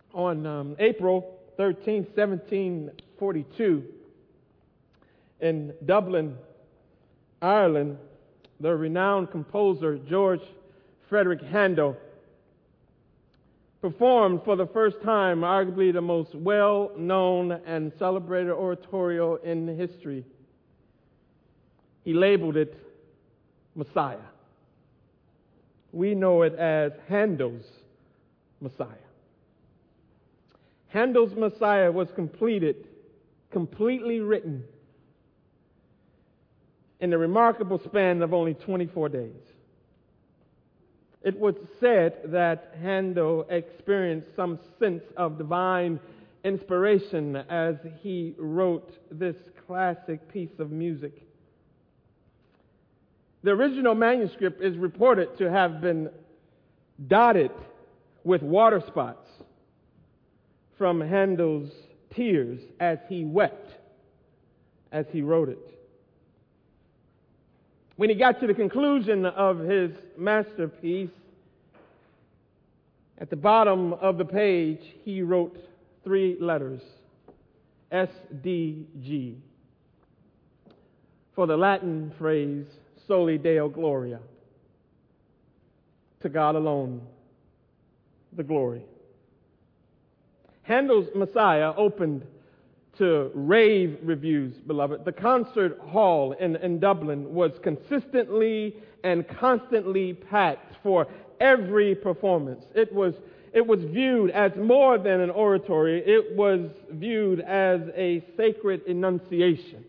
On April 13, 1742, in Dublin, Ireland, the renowned composer George Frederick Handel performed for the first time arguably the most well-known and celebrated oratorio in history. He labeled it Messiah. We know it as Handel's Messiah. Handel's Messiah was completely written in the remarkable span of only 24 days. It was said that Handel experienced some sense of divine inspiration as he wrote this classic piece of music. The original manuscript is reported to have been dotted with water spots from Handel's tears as he wept as he wrote it. When he got to the conclusion of his masterpiece, at the bottom of the page, he wrote 3 letters, SDG, for the Latin phrase, Soli Deo Gloria. To God alone, the glory. Handel's Messiah opened to rave reviews, beloved. The concert hall in Dublin was consistently and constantly packed for every performance. It was viewed as more than an oratory. It was viewed as a sacred enunciation.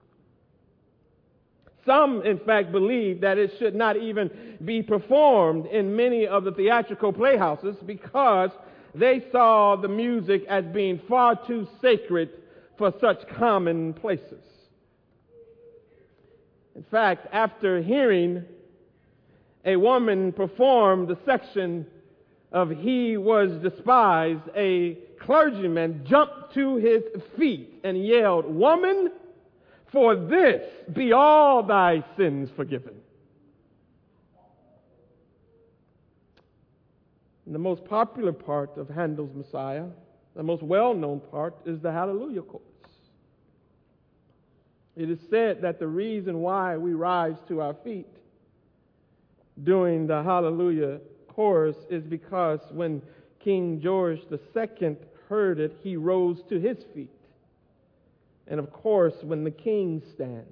Some, in fact, believe that it should not even be performed in many of the theatrical playhouses because they saw the music as being far too sacred for such common places. In fact, after hearing a woman perform the section of He Was Despised, a clergyman jumped to his feet and yelled, "Woman, for this be all thy sins forgiven." And the most popular part of Handel's Messiah, the most well-known part, is the Hallelujah chorus. It is said that the reason why we rise to our feet during the Hallelujah chorus is because when King George II heard it, he rose to his feet. And of course, when the king stands,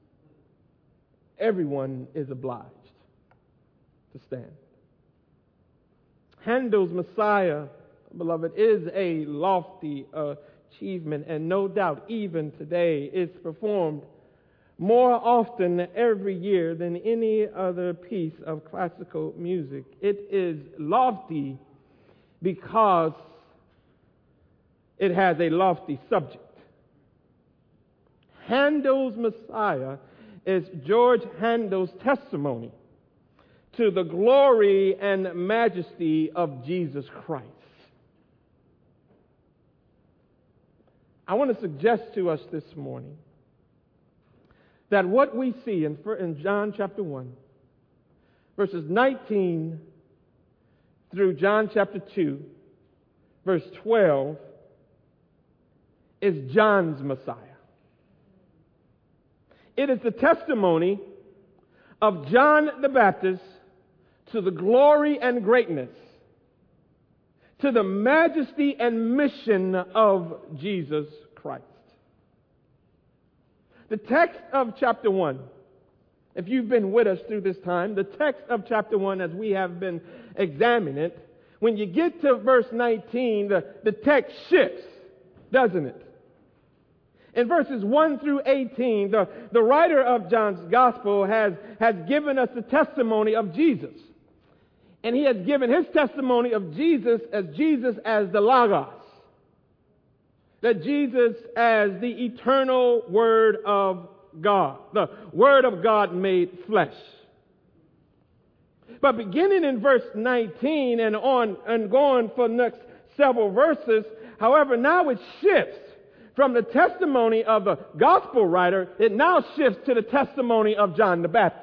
everyone is obliged to stand. Handel's Messiah, beloved, is a lofty achievement, and no doubt even today is performed more often every year than any other piece of classical music. It is lofty because it has a lofty subject. Handel's Messiah is George Handel's testimony to the glory and majesty of Jesus Christ. I want to suggest to us this morning that what we see in John chapter 1, verses 19 through John chapter 2, verse 12, is John's Messiah. It is the testimony of John the Baptist to the glory and greatness, to the majesty and mission of Jesus Christ. The text of chapter 1, if you've been with us through this time, the text of chapter 1 as we have been examining it, when you get to verse 19, the text shifts, doesn't it? In verses 1 through 18, the writer of John's gospel has given us the testimony of Jesus. And he has given his testimony of Jesus as the Logos. That Jesus as the eternal Word of God. The Word of God made flesh. But beginning in verse 19 and going for the next several verses, however, now it shifts. From the testimony of the gospel writer, it now shifts to the testimony of John the Baptist.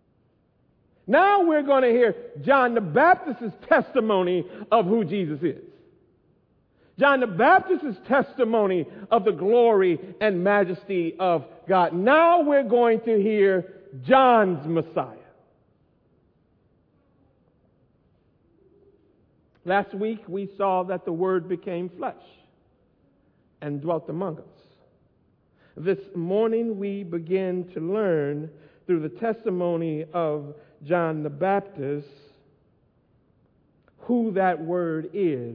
Now we're going to hear John the Baptist's testimony of who Jesus is. John the Baptist's testimony of the glory and majesty of God. Now we're going to hear John's Messiah. Last week we saw that the Word became flesh and dwelt among us. This morning we begin to learn through the testimony of John the Baptist who that Word is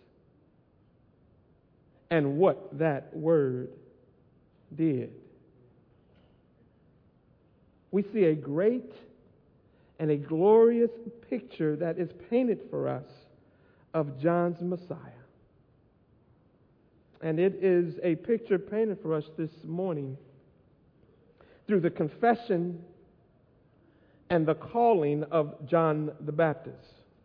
and what that Word did. We see a great and a glorious picture that is painted for us of John's Messiah. And it is a picture painted for us this morning through the confession and the calling of John the Baptist.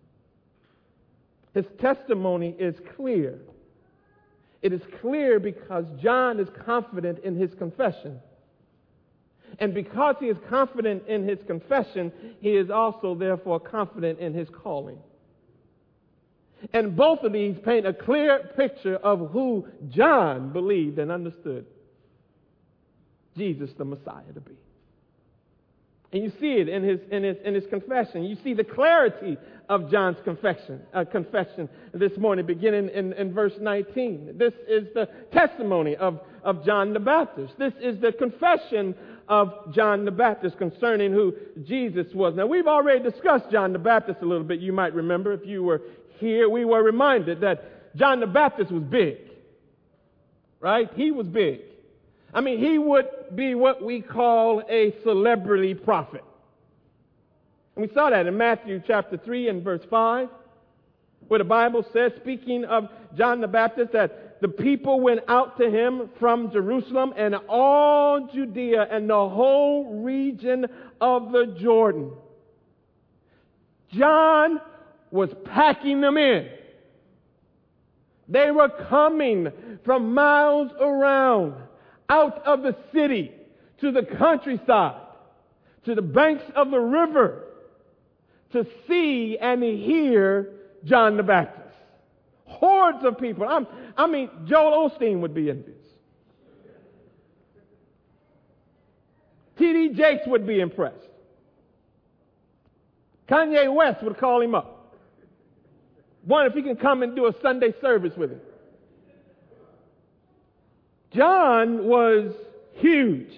His testimony is clear. It is clear because John is confident in his confession. And because he is confident in his confession, he is also therefore confident in his calling. And both of these paint a clear picture of who John believed and understood Jesus the Messiah to be. And you see it in his confession. You see the clarity of John's confession this morning, beginning in verse 19. This is the testimony of John the Baptist. This is the confession of John the Baptist concerning who Jesus was. Now, we've already discussed John the Baptist a little bit. You might remember if you were here, we were reminded that John the Baptist was big. Right? He was big. I mean, he would be what we call a celebrity prophet. And we saw that in Matthew chapter 3 and verse 5, where the Bible says, speaking of John the Baptist, that the people went out to him from Jerusalem and all Judea and the whole region of the Jordan. John was packing them in. They were coming from miles around, out of the city, to the countryside, to the banks of the river, to see and hear John the Baptist. Hordes of people. I mean, Joel Osteen would be envious. T.D. Jakes would be impressed. Kanye West would call him up. Wonder if he can come and do a Sunday service with him. John was huge.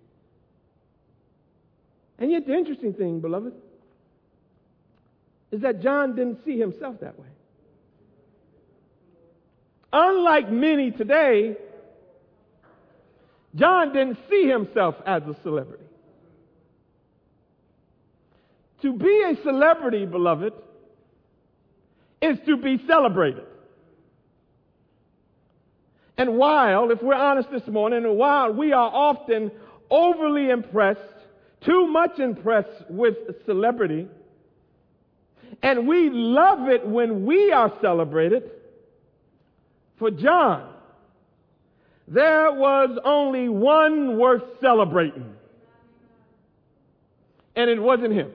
And yet the interesting thing, beloved, is that John didn't see himself that way. Unlike many today, John didn't see himself as a celebrity. To be a celebrity, beloved, is to be celebrated. And while, if we're honest this morning, and while we are often overly impressed, too much impressed with celebrity, and we love it when we are celebrated, for John, there was only one worth celebrating. And it wasn't him.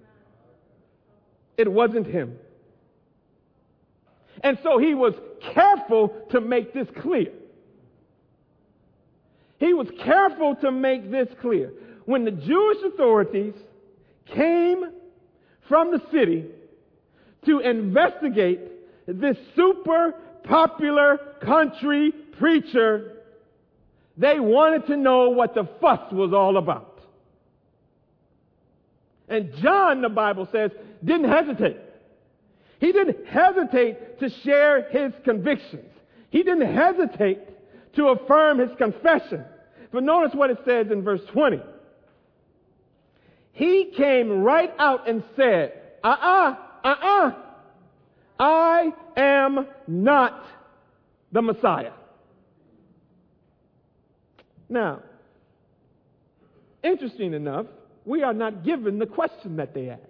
It wasn't him. And so he was careful to make this clear. He was careful to make this clear. When the Jewish authorities came from the city to investigate this super popular country preacher, they wanted to know what the fuss was all about. And John, the Bible says, didn't hesitate. He didn't hesitate to share his convictions. He didn't hesitate to affirm his confession. But notice what it says in verse 20. He came right out and said, I am not the Messiah. Now, interesting enough, we are not given the question that they asked.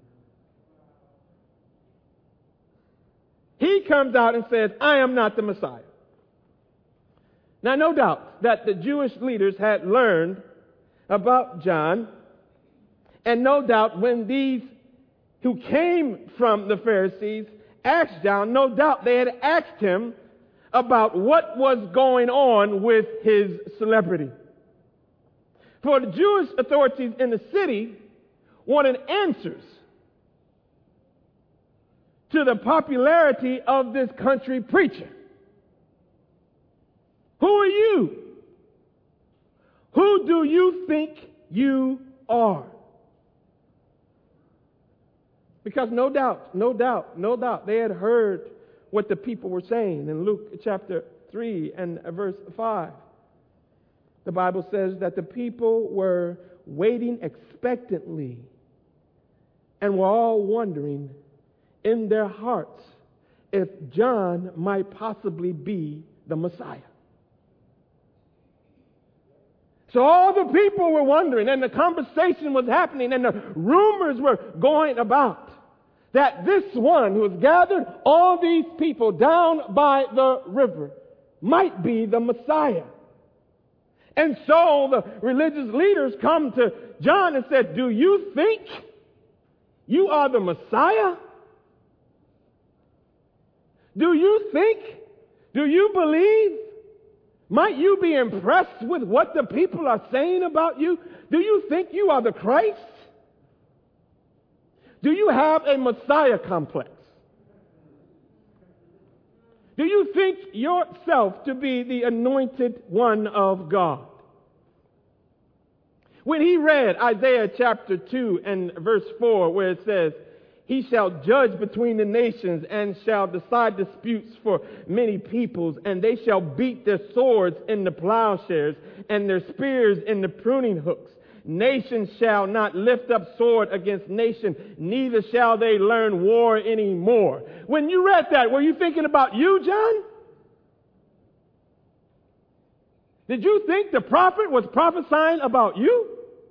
He comes out and says, I am not the Messiah. Now, no doubt that the Jewish leaders had learned about John, and no doubt when these who came from the Pharisees asked John, no doubt they had asked him about what was going on with his celebrity. For the Jewish authorities in the city wanted answers to the popularity of this country preacher. Who are you? Who do you think you are? Because no doubt, they had heard what the people were saying in Luke chapter 3 and verse 5. The Bible says that the people were waiting expectantly and were all wondering in their hearts if John might possibly be the Messiah. So all the people were wondering, and the conversation was happening, and the rumors were going about that this one who has gathered all these people down by the river might be the Messiah. And so the religious leaders come to John and said, do you think you are the Messiah? Do you think? Do you believe? Might you be impressed with what the people are saying about you? Do you think you are the Christ? Do you have a Messiah complex? Do you think yourself to be the anointed one of God? When he read Isaiah chapter 2 and verse 4, where it says, he shall judge between the nations and shall decide disputes for many peoples, and they shall beat their swords in the plowshares and their spears in the pruning hooks. Nation shall not lift up sword against nation, neither shall they learn war anymore. When you read that, were you thinking about you, John? Did you think the prophet was prophesying about you?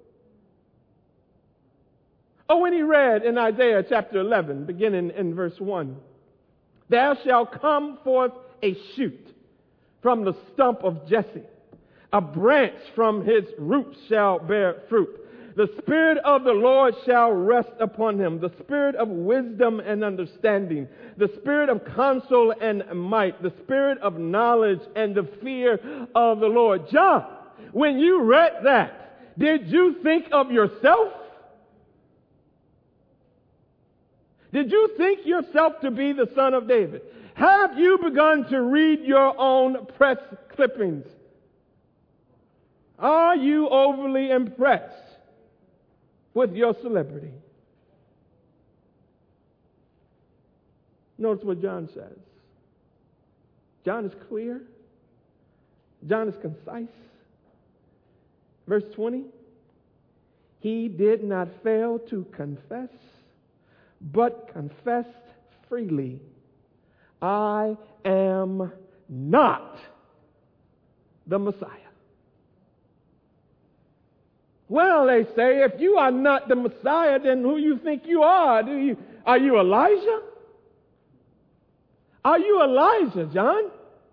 Or when he read in Isaiah chapter 11, beginning in verse 1, there shall come forth a shoot from the stump of Jesse. A branch from his roots shall bear fruit. The Spirit of the Lord shall rest upon him, the Spirit of wisdom and understanding, the Spirit of counsel and might, the Spirit of knowledge and the fear of the Lord. John, when you read that, did you think of yourself? Did you think yourself to be the son of David? Have you begun to read your own press clippings? Are you overly impressed with your celebrity? Notice what John says. John is clear. John is concise. Verse 20. He did not fail to confess, but confessed freely, I am not the Messiah. Well, they say, if you are not the Messiah, then who you think you are? Are you Elijah? Are you Elijah, John?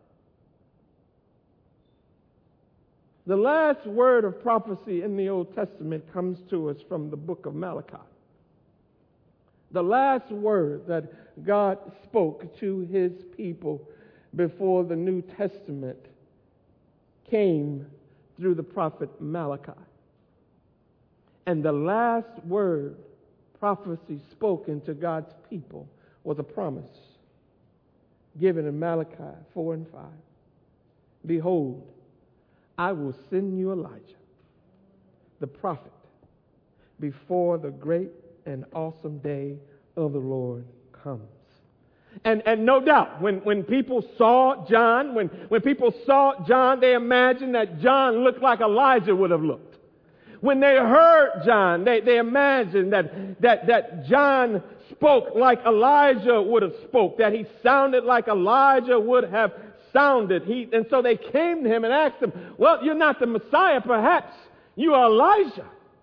The last word of prophecy in the Old Testament comes to us from the book of Malachi. The last word that God spoke to his people before the New Testament came through the prophet Malachi. And the last word prophecy spoken to God's people was a promise given in Malachi 4 and 5. Behold, I will send you Elijah, the prophet, before the great and awesome day of the Lord comes. And no doubt, when people saw John, when people saw John, they imagined that John looked like Elijah would have looked. When they heard John, they imagined that John spoke like Elijah would have spoke, that he sounded like Elijah would have sounded. And so they came to him and asked him, well, you're not the Messiah, perhaps you are Elijah.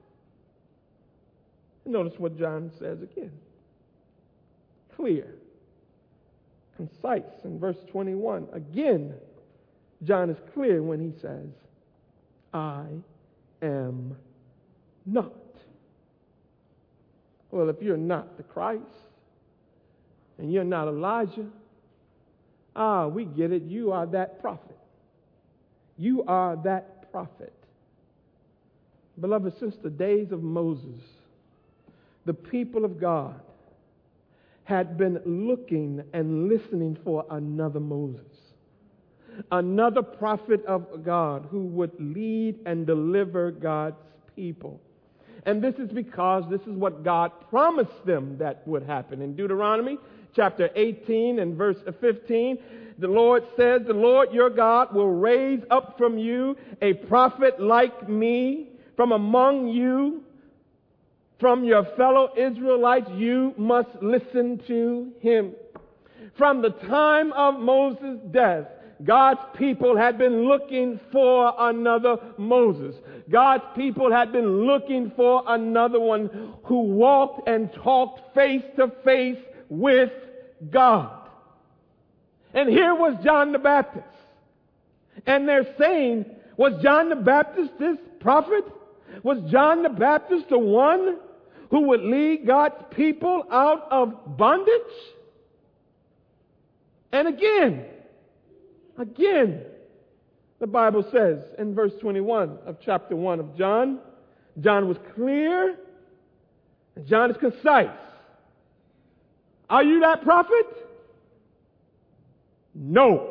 Notice what John says again. Clear, concise in verse 21. Again, John is clear when he says, I am not. Well, if you're not the Christ and you're not Elijah, We get it. You are that prophet. You are that prophet. Beloved, since the days of Moses, the people of God had been looking and listening for another Moses, another prophet of God who would lead and deliver God's people. And this is because this is what God promised them that would happen. In Deuteronomy chapter 18 and verse 15, the Lord says, the Lord your God will raise up from you a prophet like me from among you, from your fellow Israelites. You must listen to him. From the time of Moses' death, God's people had been looking for another Moses. God's people had been looking for another one who walked and talked face to face with God. And here was John the Baptist. And they're saying, was John the Baptist this prophet? Was John the Baptist the one who would lead God's people out of bondage? And again, the Bible says in verse 21 of chapter 1 of John, John was clear and John is concise. Are you that prophet? No.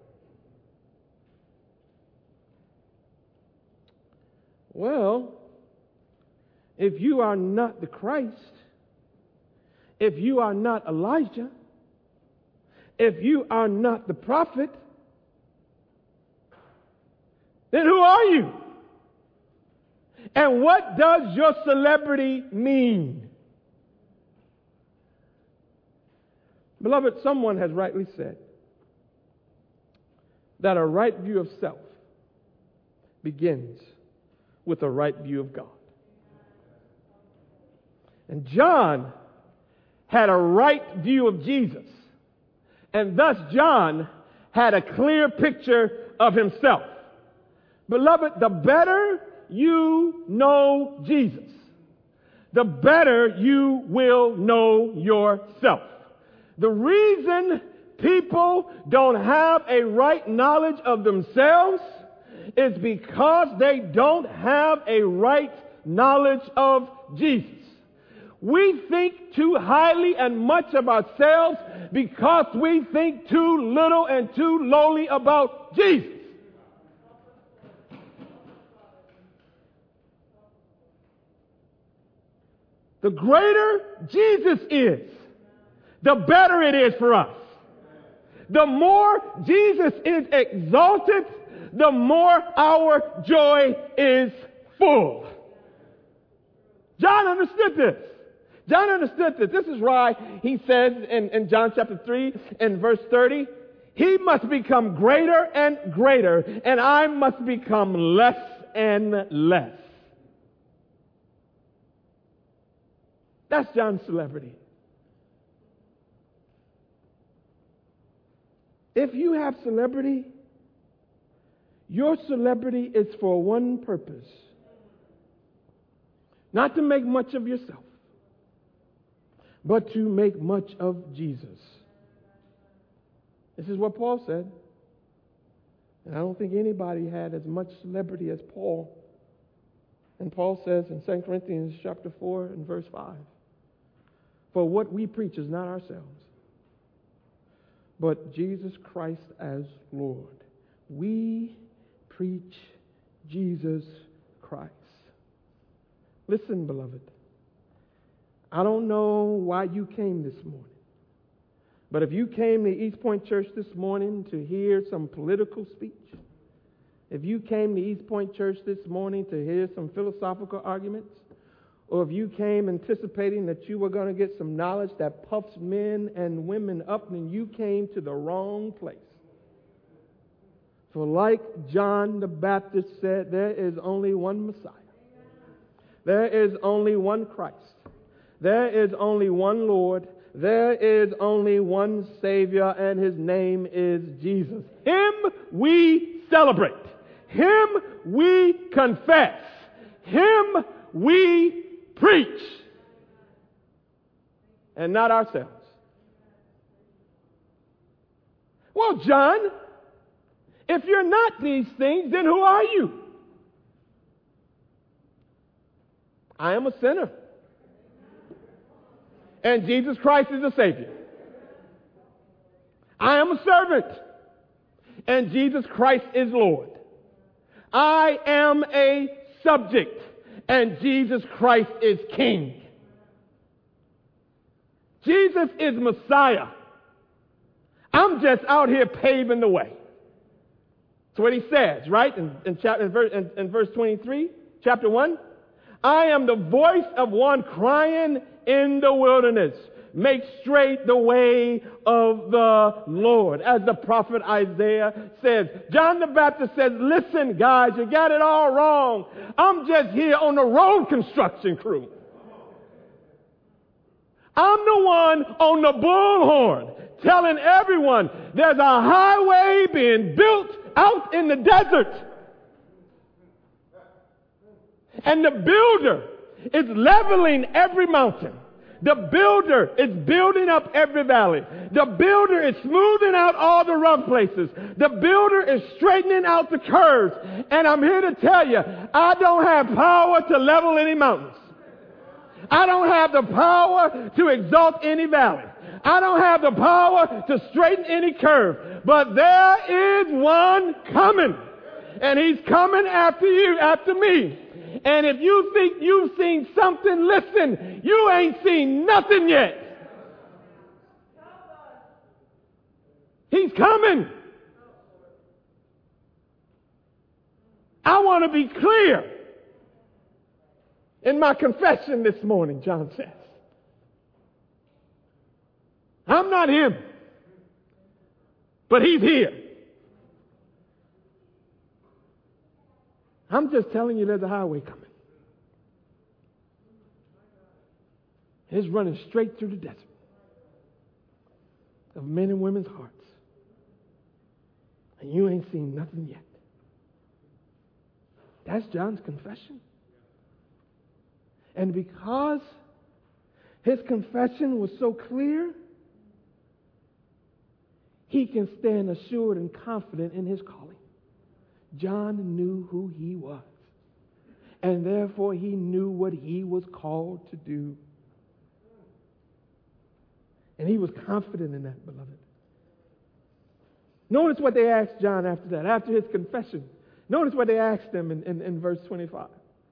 Well, if you are not the Christ, if you are not Elijah, if you are not the prophet, then who are you? And what does your celebrity mean? Beloved, someone has rightly said that a right view of self begins with a right view of God. And John had a right view of Jesus. And thus John had a clear picture of himself. Beloved, the better you know Jesus, the better you will know yourself. The reason people don't have a right knowledge of themselves is because they don't have a right knowledge of Jesus. We think too highly and much of ourselves because we think too little and too lowly about Jesus. The greater Jesus is, the better it is for us. The more Jesus is exalted, the more our joy is full. John understood this. John understood this. This is why he says in John chapter 3 and verse 30, he must become greater and greater, and I must become less and less. That's John's celebrity. If you have celebrity, your celebrity is for one purpose. Not to make much of yourself, but to make much of Jesus. This is what Paul said. And I don't think anybody had as much celebrity as Paul. And Paul says in 2 Corinthians chapter 4 and verse 5, for what we preach is not ourselves, but Jesus Christ as Lord. We preach Jesus Christ. Listen, beloved, I don't know why you came this morning, but if you came to East Point Church this morning to hear some political speech, if you came to East Point Church this morning to hear some philosophical arguments, or if you came anticipating that you were going to get some knowledge that puffs men and women up, then you came to the wrong place. For like John the Baptist said, there is only one Messiah. There is only one Christ. There is only one Lord. There is only one Savior, and his name is Jesus. Him we celebrate. Him we confess. Him we preach. And not ourselves. Well, John, if you're not these things, then who are you? I am a sinner. And Jesus Christ is a Savior. I am a servant. And Jesus Christ is Lord. I am a subject. And Jesus Christ is King. Jesus is Messiah. I'm just out here paving the way. That's what he says, right? In verse 23, chapter 1. I am the voice of one crying in the wilderness. Make straight the way of the Lord. As the prophet Isaiah says. John the Baptist says, listen, guys, you got it all wrong. I'm just here on the road construction crew. I'm the one on the bullhorn telling everyone there's a highway being built out in the desert. And the builder is leveling every mountain. The builder is building up every valley. The builder is smoothing out all the rough places. The builder is straightening out the curves. And I'm here to tell you, I don't have power to level any mountains. I don't have the power to exalt any valley. I don't have the power to straighten any curve. But there is one coming. And he's coming after you, after me. And if you think you've seen something, listen, you ain't seen nothing yet. He's coming. I want to be clear in my confession this morning, John says. I'm not him, but he's here. I'm just telling you there's a highway coming. It's running straight through the desert of men and women's hearts. And you ain't seen nothing yet. That's John's confession. And because his confession was so clear, he can stand assured and confident in his calling. John knew who he was. And therefore he knew what he was called to do. And he was confident in that, beloved. Notice what they asked John after that, after his confession. Notice what they asked him in verse 25.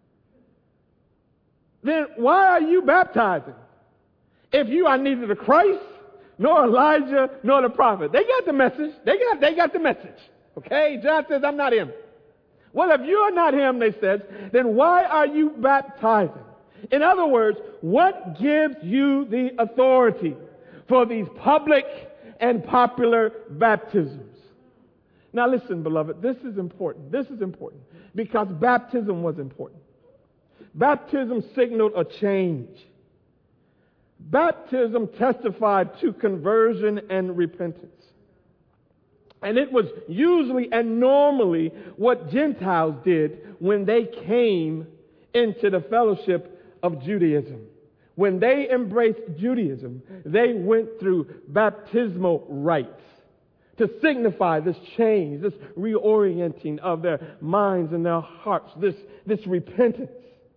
Then why are you baptizing if you are neither the Christ, nor Elijah, nor the prophet? They got the message. They got the message. Okay? John says, I'm not him. Well, if you're not him, they said, then why are you baptizing? In other words, what gives you the authority for these public and popular baptisms? Now listen, beloved, this is important. This is important because baptism was important. Baptism signaled a change. Baptism testified to conversion and repentance. And it was usually and normally what Gentiles did when they came into the fellowship of Judaism. When they embraced Judaism, they went through baptismal rites to signify this change, this reorienting of their minds and their hearts, this repentance.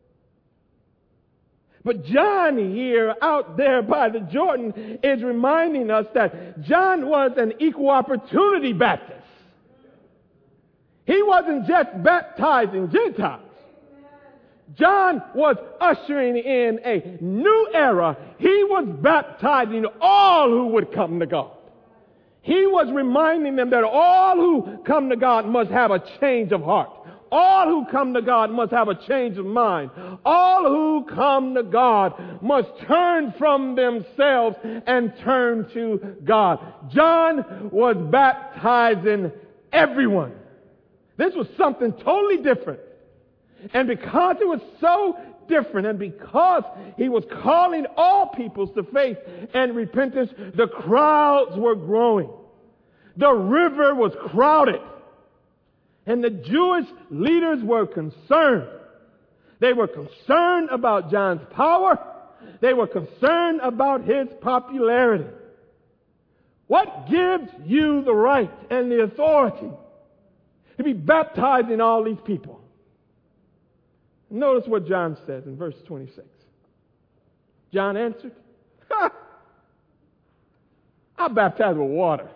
But John here, out there by the Jordan, is reminding us that John was an equal opportunity Baptist. He wasn't just baptizing Gentiles. John was ushering in a new era. He was baptizing all who would come to God. He was reminding them that all who come to God must have a change of heart. All who come to God must have a change of mind. All who come to God must turn from themselves and turn to God. John was baptizing everyone. This was something totally different. And because it was so different and because he was calling all peoples to faith and repentance, the crowds were growing. The river was crowded. And the Jewish leaders were concerned. They were concerned about John's power. They were concerned about his popularity. What gives you the right and the authority to be baptizing all these people? Notice what John says in verse 26. John answered, I baptize with water.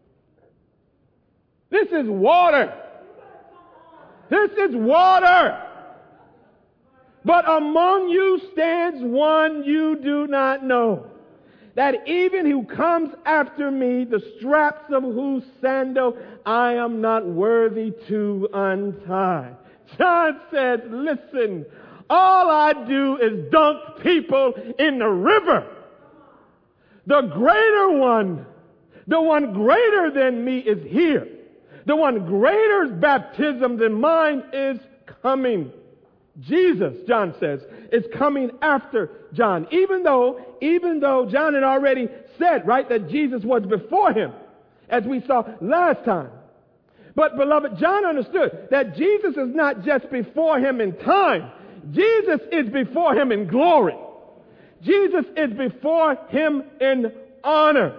This is water. This is water. But among you stands one you do not know, that even who comes after me, the straps of whose sandal I am not worthy to untie. John says, listen, all I do is dunk people in the river. The greater one, the one greater than me is here. The one greater baptism than mine is coming. Jesus, John says, is coming after John. Even though John had already said, right, that Jesus was before him, as we saw last time. But beloved, John understood that Jesus is not just before him in time. Jesus is before him in glory. Jesus is before him in honor.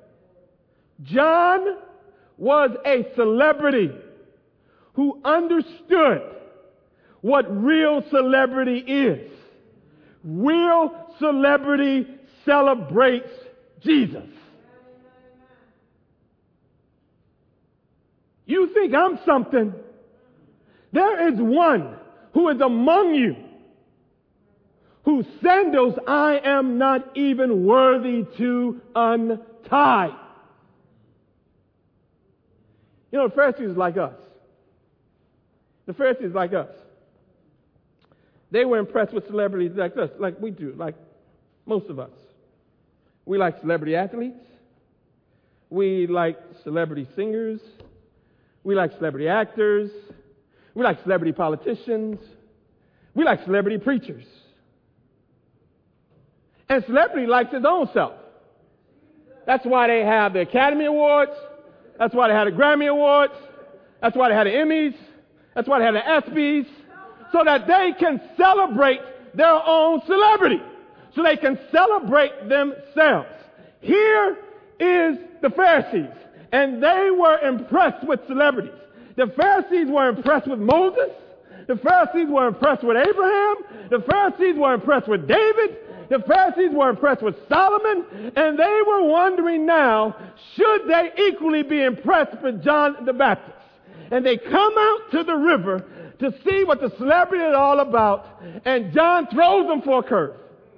John was a celebrity who understood what real celebrity is. Real celebrity celebrates Jesus. You think I'm something? There is one who is among you, whose sandals I am not even worthy to untie. You know, the Pharisees like us. The Pharisees like us. They were impressed with celebrities like us, like we do, like most of us. We like celebrity athletes. We like celebrity singers. We like celebrity actors. We like celebrity politicians. We like celebrity preachers. And celebrity likes his own self. That's why they have the Academy Awards. That's why they had the Grammy Awards. That's why they had the Emmys. That's why they had the ESPYs. So that they can celebrate their own celebrity. So they can celebrate themselves. Here is the Pharisees. And they were impressed with celebrities. The Pharisees were impressed with Moses. The Pharisees were impressed with Abraham. The Pharisees were impressed with David. The Pharisees were impressed with Solomon. And they were wondering now, should they equally be impressed with John the Baptist? And they come out to the river to see what the celebrity is all about. And John throws them for a curve.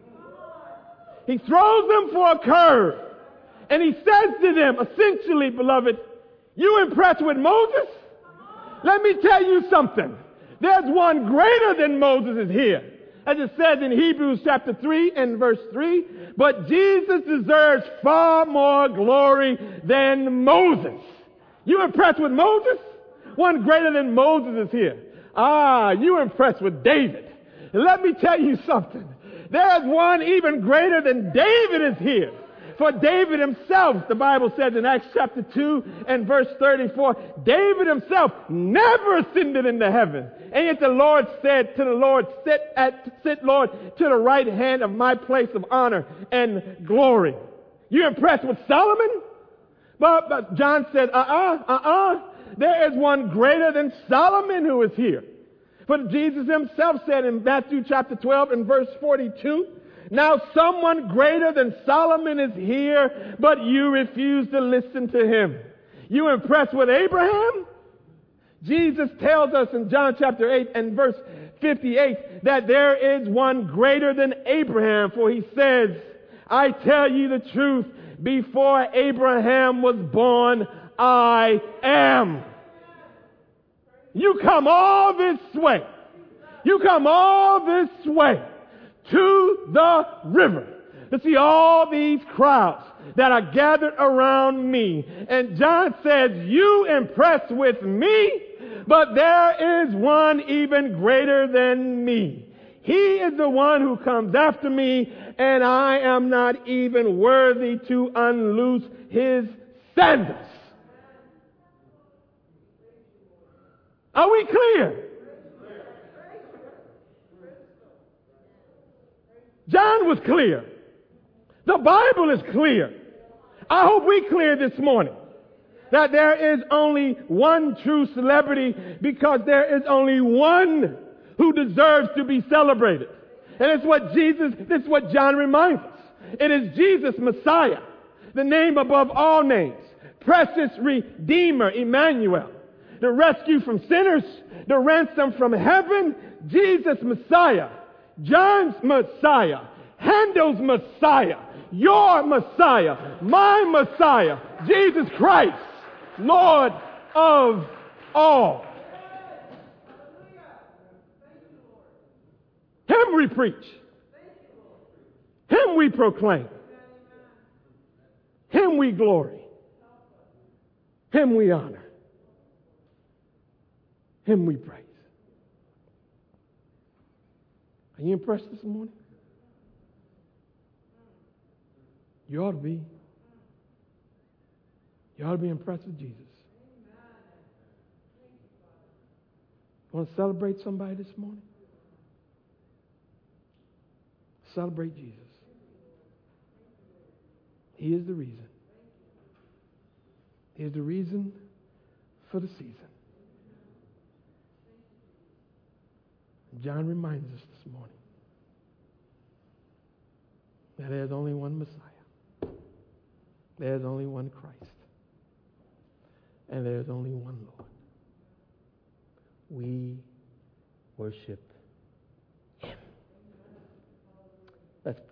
He throws them for a curve. And he says to them, essentially, beloved, you impressed with Moses? Let me tell you something. There's one greater than Moses is here. As it says in Hebrews chapter 3 and verse 3, but Jesus deserves far more glory than Moses. You impressed with Moses? One greater than Moses is here. You impressed with David. Let me tell you something. There's one even greater than David is here. For David himself, the Bible says in Acts chapter 2 and verse 34, David himself never ascended into heaven. And yet the Lord said to the Lord, sit Lord to the right hand of my place of honor and glory. You impressed with Solomon? But John said, there is one greater than Solomon who is here. For Jesus himself said in Matthew chapter 12 and verse 42, now someone greater than Solomon is here, but you refuse to listen to him. You impressed with Abraham? Jesus tells us in John chapter 8 and verse 58 that there is one greater than Abraham, for he says, I tell you the truth, before Abraham was born, I am. You come all this way. You come all this way to the river to see all these crowds that are gathered around me. And John says, you impressed with me, but there is one even greater than me. He is the one who comes after me, and I am not even worthy to unloose his sandals. Are we clear? John was clear. The Bible is clear. I hope we clear this morning that there is only one true celebrity because there is only one who deserves to be celebrated. And it's what this is what John reminds us. It is Jesus Messiah, the name above all names, precious Redeemer, Emmanuel, the rescue from sinners, the ransom from heaven, Jesus Messiah, John's Messiah, Handel's Messiah, your Messiah, my Messiah, Jesus Christ, Lord of all. Him we preach. Him we proclaim. Him we glory. Him we honor. Him we praise. Are you impressed this morning? You ought to be. You ought to be impressed with Jesus. Want to celebrate somebody this morning? Celebrate Jesus. He is the reason. He is the reason for the season. John reminds us this morning that there's only one Messiah. There's only one Christ. And there's only one Lord. We worship Him. Let's pray.